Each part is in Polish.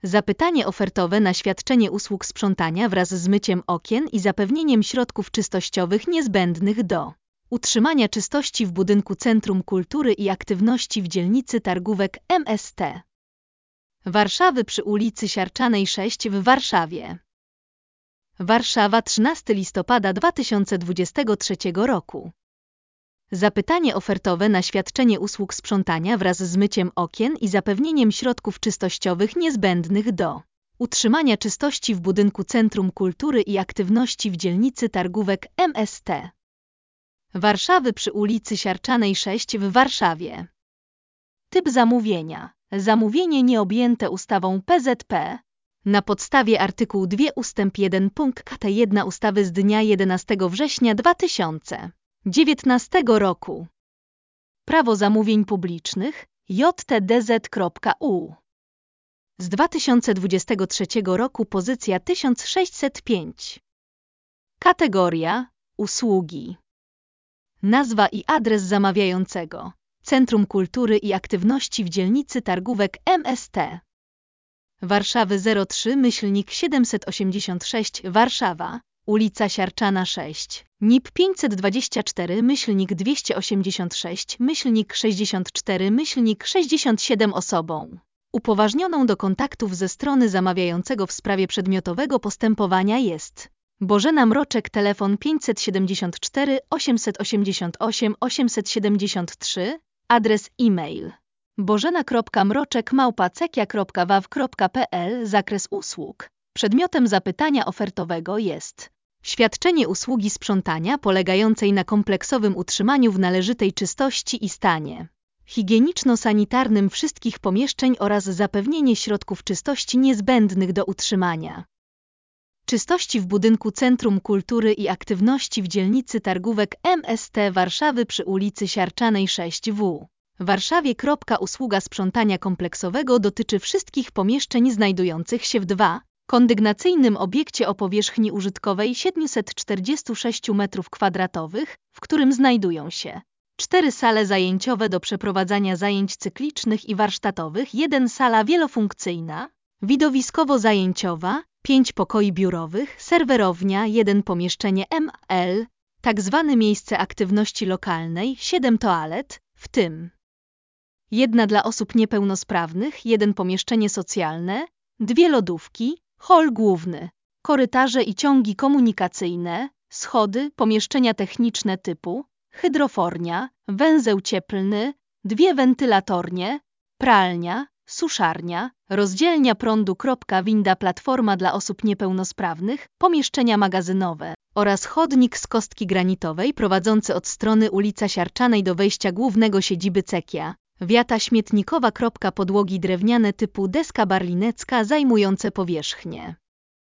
Zapytanie ofertowe na świadczenie usług sprzątania wraz z myciem okien i zapewnieniem środków czystościowych niezbędnych do utrzymania czystości w budynku Centrum Kultury i Aktywności w dzielnicy Targówek MST Warszawy przy ulicy Siarczanej 6 w Warszawie. Warszawa, 13 listopada 2023 roku. Zapytanie ofertowe na świadczenie usług sprzątania wraz z myciem okien i zapewnieniem środków czystościowych niezbędnych do utrzymania czystości w budynku Centrum Kultury i Aktywności w dzielnicy Targówek MST Warszawy przy ulicy Siarczanej 6 w Warszawie. Typ zamówienia. Zamówienie nieobjęte ustawą PZP na podstawie artykułu 2 ustęp 1 punkt 1 ustawy z dnia 11 września 2019 roku. Prawo zamówień publicznych JTDZ.U. Z 2023 roku pozycja 1605. Kategoria usługi. Nazwa i adres zamawiającego. Centrum Kultury i Aktywności w dzielnicy Targówek MST Warszawy 03-786 Warszawa, ulica Siarczana 6, NIP 526-286-64-67 osobą upoważnioną do kontaktów ze strony zamawiającego w sprawie przedmiotowego postępowania jest Bożena Mroczek, telefon 574 888 873, adres e-mail bożena.mroczek@cekia.waw.pl. Zakres usług. Przedmiotem zapytania ofertowego jest świadczenie usługi sprzątania polegającej na kompleksowym utrzymaniu w należytej czystości i stanie higieniczno-sanitarnym wszystkich pomieszczeń oraz zapewnienie środków czystości niezbędnych do utrzymania czystości w budynku Centrum Kultury i Aktywności w dzielnicy Targówek MST Warszawy przy ulicy Siarczanej 6W. W Warszawie. Usługa sprzątania kompleksowego dotyczy wszystkich pomieszczeń znajdujących się w 2. kondygnacyjnym obiekcie o powierzchni użytkowej 746 m2, w którym znajdują się 4 sale zajęciowe do przeprowadzania zajęć cyklicznych i warsztatowych, 1 sala wielofunkcyjna, widowiskowo-zajęciowa, 5 pokoi biurowych, serwerownia, 1 pomieszczenie ML, tzw. miejsce aktywności lokalnej, 7 toalet, w tym 1 dla osób niepełnosprawnych, 1 pomieszczenie socjalne, 2 lodówki, hol główny, korytarze i ciągi komunikacyjne, schody, pomieszczenia techniczne typu hydrofornia, węzeł cieplny, 2 wentylatornie, pralnia, suszarnia, rozdzielnia prądu. Winda, platforma dla osób niepełnosprawnych, pomieszczenia magazynowe oraz chodnik z kostki granitowej prowadzący od strony ulicy Siarczanej do wejścia głównego siedziby Cekia. Wiata śmietnikowa. Podłogi drewniane typu deska barlinecka zajmujące powierzchnię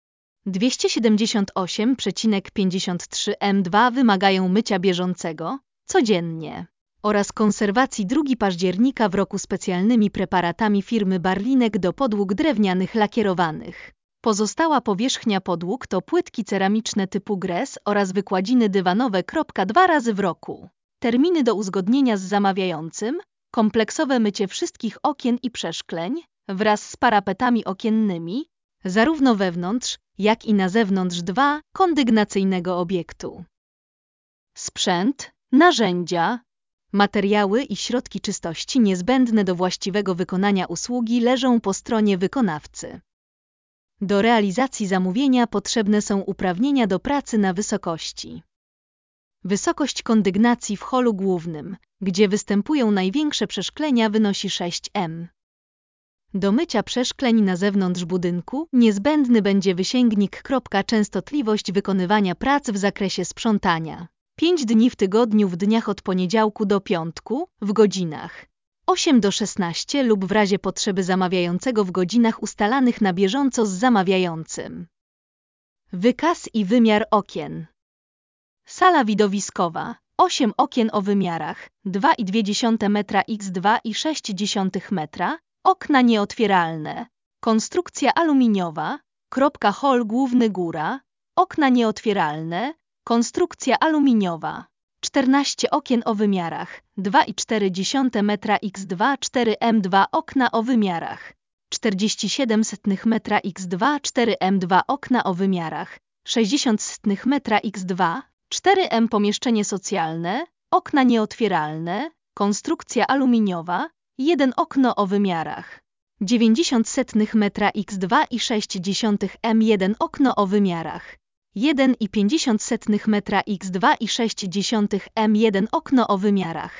278,53 m2 wymagają mycia bieżącego, codziennie oraz konserwacji 2 października w roku specjalnymi preparatami firmy Barlinek do podłóg drewnianych lakierowanych. Pozostała powierzchnia podłóg to płytki ceramiczne typu gres oraz wykładziny dywanowe. 2 razy w roku. Terminy do uzgodnienia z zamawiającym, kompleksowe mycie wszystkich okien i przeszkleń wraz z parapetami okiennymi, zarówno wewnątrz, jak i na zewnątrz 2 kondygnacyjnego obiektu. Sprzęt, narzędzia, materiały i środki czystości niezbędne do właściwego wykonania usługi leżą po stronie wykonawcy. Do realizacji zamówienia potrzebne są uprawnienia do pracy na wysokości. Wysokość kondygnacji w holu głównym, gdzie występują największe przeszklenia, wynosi 6 m. Do mycia przeszkleń na zewnątrz budynku niezbędny będzie wysięgnik. Częstotliwość wykonywania prac w zakresie sprzątania 5 dni w tygodniu w dniach od poniedziałku do piątku w godzinach 8 do 16 lub w razie potrzeby zamawiającego w godzinach ustalanych na bieżąco z zamawiającym. Wykaz i wymiar okien. Sala widowiskowa. 8 okien o wymiarach 2,2 m x 2,6 m, okna nieotwieralne. Konstrukcja aluminiowa. Hol główny góra. Okna nieotwieralne. Konstrukcja aluminiowa. 14 okien o wymiarach 2,4 m x 2,4 m2, okna o wymiarach 1,47 m x 2 4m2 okna o wymiarach 60 m x 2 4m pomieszczenie socjalne, okna nieotwieralne, konstrukcja aluminiowa, 1 okno o wymiarach 90 m x 2,6 m 1 okno o wymiarach 1,50 m x 2,6 m 1 okno o wymiarach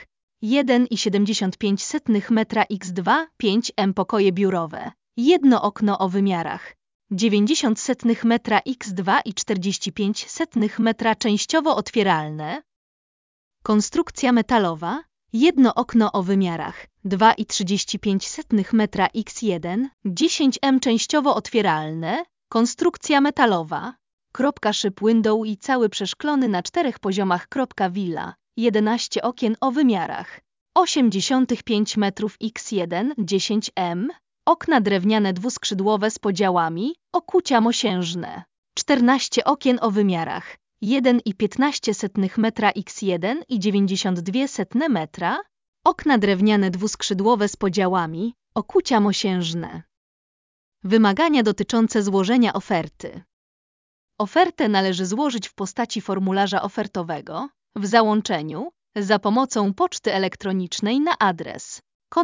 1,75 m x 2 5m pokoje biurowe, 1 okno o wymiarach 90 m x 2,45 m częściowo otwieralne, konstrukcja metalowa, 1 okno o wymiarach 2,35 m x 1, 10m częściowo otwieralne, konstrukcja metalowa, szyb window i cały przeszklony na 4 poziomach. Villa, 11 okien o wymiarach 85 m x 1, 10m, okna drewniane dwuskrzydłowe z podziałami, okucia mosiężne, 14 okien o wymiarach 1,15 m x 1 i 92 m, okna drewniane dwuskrzydłowe z podziałami, okucia mosiężne. Wymagania dotyczące złożenia oferty. Ofertę należy złożyć w postaci formularza ofertowego, w załączeniu, za pomocą poczty elektronicznej na adres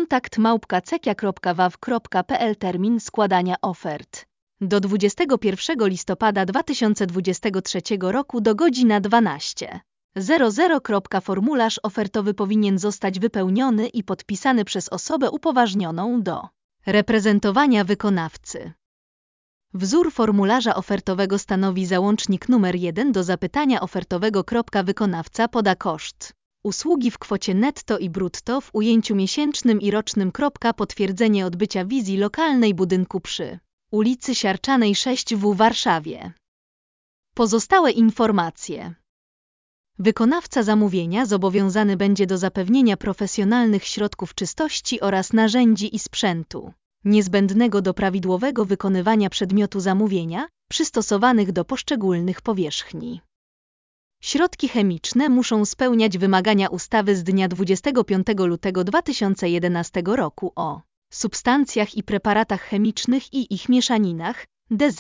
kontakt@cekia.waw.pl. Termin składania ofert do 21 listopada 2023 roku do godzina 12:00. Formularz ofertowy powinien zostać wypełniony i podpisany przez osobę upoważnioną do reprezentowania wykonawcy. Wzór formularza ofertowego stanowi załącznik numer 1 do zapytania ofertowego. Wykonawca poda koszt usługi w kwocie netto i brutto w ujęciu miesięcznym i rocznym. Potwierdzenie odbycia wizji lokalnej budynku przy ulicy Siarczanej 6 w Warszawie. Pozostałe informacje. Wykonawca zamówienia zobowiązany będzie do zapewnienia profesjonalnych środków czystości oraz narzędzi i sprzętu niezbędnego do prawidłowego wykonywania przedmiotu zamówienia, przystosowanych do poszczególnych powierzchni. Środki chemiczne muszą spełniać wymagania ustawy z dnia 25 lutego 2011 roku o substancjach i preparatach chemicznych i ich mieszaninach, DZ.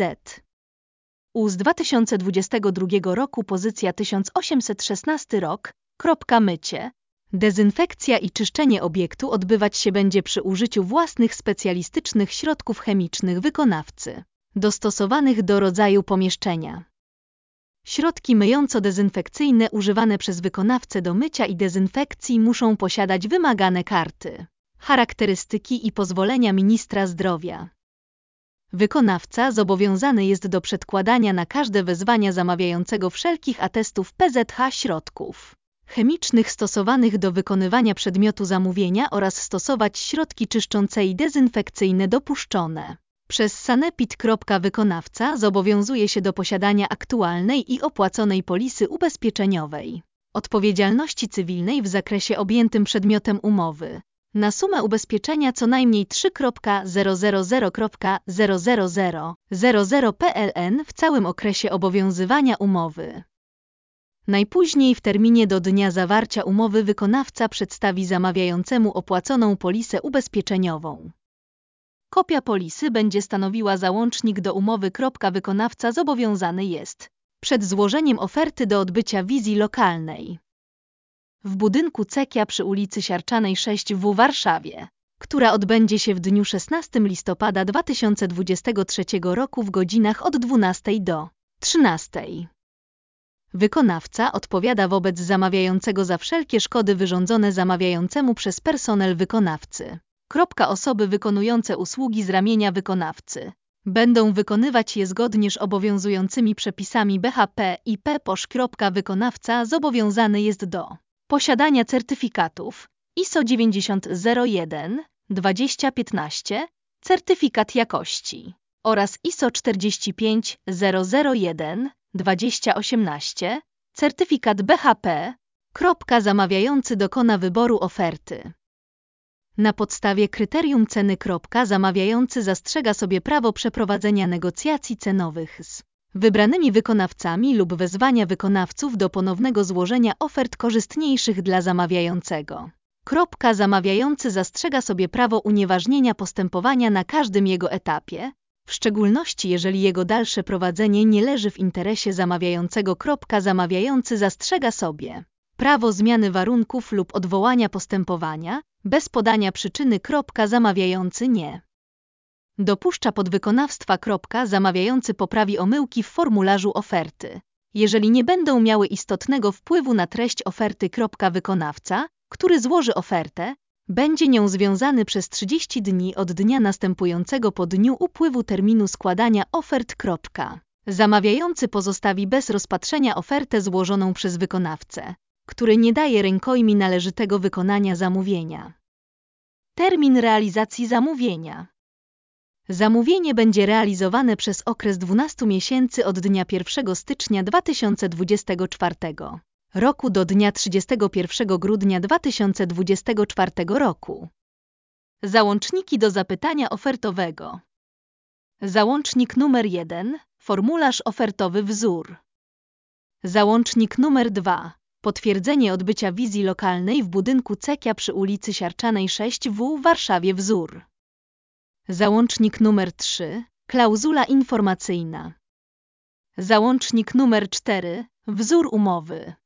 Z 2022 roku pozycja 1816 rok. Mycie. Dezynfekcja i czyszczenie obiektu odbywać się będzie przy użyciu własnych specjalistycznych środków chemicznych wykonawcy, dostosowanych do rodzaju pomieszczenia. Środki myjąco-dezynfekcyjne używane przez wykonawcę do mycia i dezynfekcji muszą posiadać wymagane karty, charakterystyki i pozwolenia ministra zdrowia. Wykonawca zobowiązany jest do przedkładania na każde wezwania zamawiającego wszelkich atestów PZH środków chemicznych stosowanych do wykonywania przedmiotu zamówienia oraz stosować środki czyszczące i dezynfekcyjne dopuszczone przez sanepid. Wykonawca zobowiązuje się do posiadania aktualnej i opłaconej polisy ubezpieczeniowej odpowiedzialności cywilnej w zakresie objętym przedmiotem umowy na sumę ubezpieczenia co najmniej 3.000.00000 PLN w całym okresie obowiązywania umowy. Najpóźniej w terminie do dnia zawarcia umowy wykonawca przedstawi zamawiającemu opłaconą polisę ubezpieczeniową. Kopia polisy będzie stanowiła załącznik do umowy. Wykonawca zobowiązany jest przed złożeniem oferty do odbycia wizji lokalnej w budynku Cekia przy ulicy Siarczanej 6 w Warszawie, która odbędzie się w dniu 16 listopada 2023 roku w godzinach od 12 do 13. Wykonawca odpowiada wobec zamawiającego za wszelkie szkody wyrządzone zamawiającemu przez personel wykonawcy. Osoby wykonujące usługi z ramienia wykonawcy będą wykonywać je zgodnie z obowiązującymi przepisami BHP i PPOŚ. Wykonawca zobowiązany jest do posiadania certyfikatów ISO 9001-2015, certyfikat jakości oraz ISO 45001-2018, certyfikat BHP. Zamawiający dokona wyboru oferty na podstawie kryterium ceny. Zamawiający zastrzega sobie prawo przeprowadzenia negocjacji cenowych z wybranymi wykonawcami lub wezwania wykonawców do ponownego złożenia ofert korzystniejszych dla zamawiającego. Zamawiający zastrzega sobie prawo unieważnienia postępowania na każdym jego etapie, w szczególności jeżeli jego dalsze prowadzenie nie leży w interesie zamawiającego. Zamawiający zastrzega sobie prawo zmiany warunków lub odwołania postępowania bez podania przyczyny. Zamawiający nie dopuszcza podwykonawstwa. Zamawiający poprawi omyłki w formularzu oferty, jeżeli nie będą miały istotnego wpływu na treść oferty. Wykonawca, który złoży ofertę, będzie nią związany przez 30 dni od dnia następującego po dniu upływu terminu składania ofert. Zamawiający pozostawi bez rozpatrzenia ofertę złożoną przez wykonawcę, który nie daje rękojmi należytego wykonania zamówienia. Termin realizacji zamówienia. Zamówienie będzie realizowane przez okres 12 miesięcy od dnia 1 stycznia 2024 roku do dnia 31 grudnia 2024 roku. Załączniki do zapytania ofertowego. Załącznik numer 1. Formularz ofertowy wzór. Załącznik numer 2. Potwierdzenie odbycia wizji lokalnej w budynku CEKiA przy ulicy Siarczanej 6W w Warszawie wzór. Załącznik numer 3. Klauzula informacyjna. Załącznik numer 4. Wzór umowy.